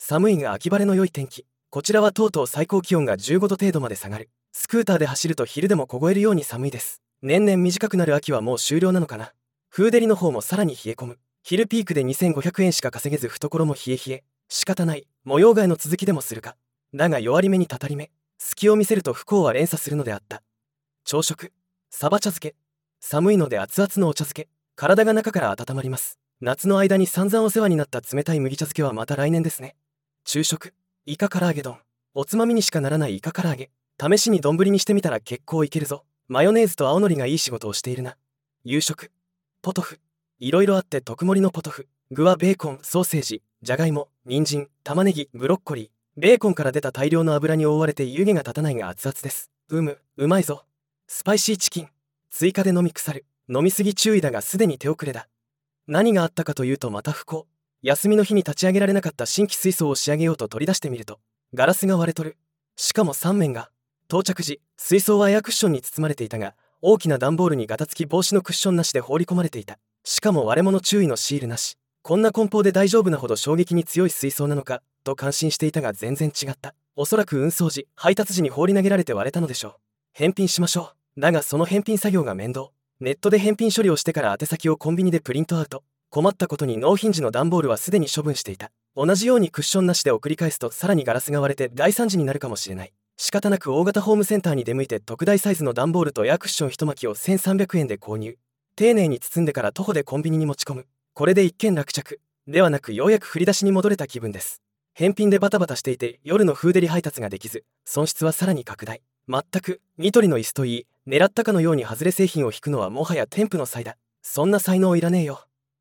寒いが秋晴れの良い天気。こちらはとうとう最高気温が15度程度まで下がる。スクーターで走ると昼でも凍えるように寒いです。年々短くなる秋はもう終了なのかな。フーデリの方もさらに冷え込む。昼ピークで2500円しか稼げず懐も冷え冷え。仕方ない。模様替えの続きでもするか。だが弱り目にたたり目。隙を見せると不幸は連鎖するのであった。朝食。サバ茶漬け。寒いので熱々のお茶漬け。体が中から温まります。夏の間に散々お世話になった冷たい麦茶漬けはまた来年ですね。昼食。イカ唐揚げ丼。おつまみにしかならないイカ唐揚げ。試しに丼にしてみたら結構いけるぞ。マヨネーズと青のりがいい仕事をしているな。夕食。ポトフ。いろいろあって特盛りのポトフ。具はベーコン、ソーセージ、じゃがいも、人参、玉ねぎ、ブロッコリー。ベーコンから出た大量の油に覆われて湯気が立たないが熱々です。うまいぞ。スパイシーチキン。追加で飲み腐る。飲みすぎ注意だがすでに手遅れだ。何があったかというとまた不幸。休みの日に立ち上げられなかった新規水槽を仕上げようと取り出してみると、ガラスが割れとる。しかも3面が。到着時、水槽はエアクッションに包まれていたが、大きな段ボールにガタつき防止のクッションなしで放り込まれていた。しかも割れ物注意のシールなし。こんな梱包で大丈夫なほど衝撃に強い水槽なのかと感心していたが全然違った。おそらく運送時、配達時に放り投げられて割れたのでしょう。返品しましょう。だがその返品作業が面倒。ネットで返品処理をしてから宛先をコンビニでプリントアウト。困ったことに納品時の段ボールはすでに処分していた。同じようにクッションなしで送り返すとさらにガラスが割れて大惨事になるかもしれない。仕方なく大型ホームセンターに出向いて特大サイズの段ボールとエアクッション一巻きを1300円で購入。丁寧に包んでから徒歩でコンビニに持ち込む。これで一件落着ではなくようやく振り出しに戻れた気分です。返品でバタバタしていて夜のフーデリ配達ができず、損失はさらに拡大。全くニトリの椅子といい、狙ったかのように外れ製品を引くのはもはや添付の際だ。そんな才能いらねえよ。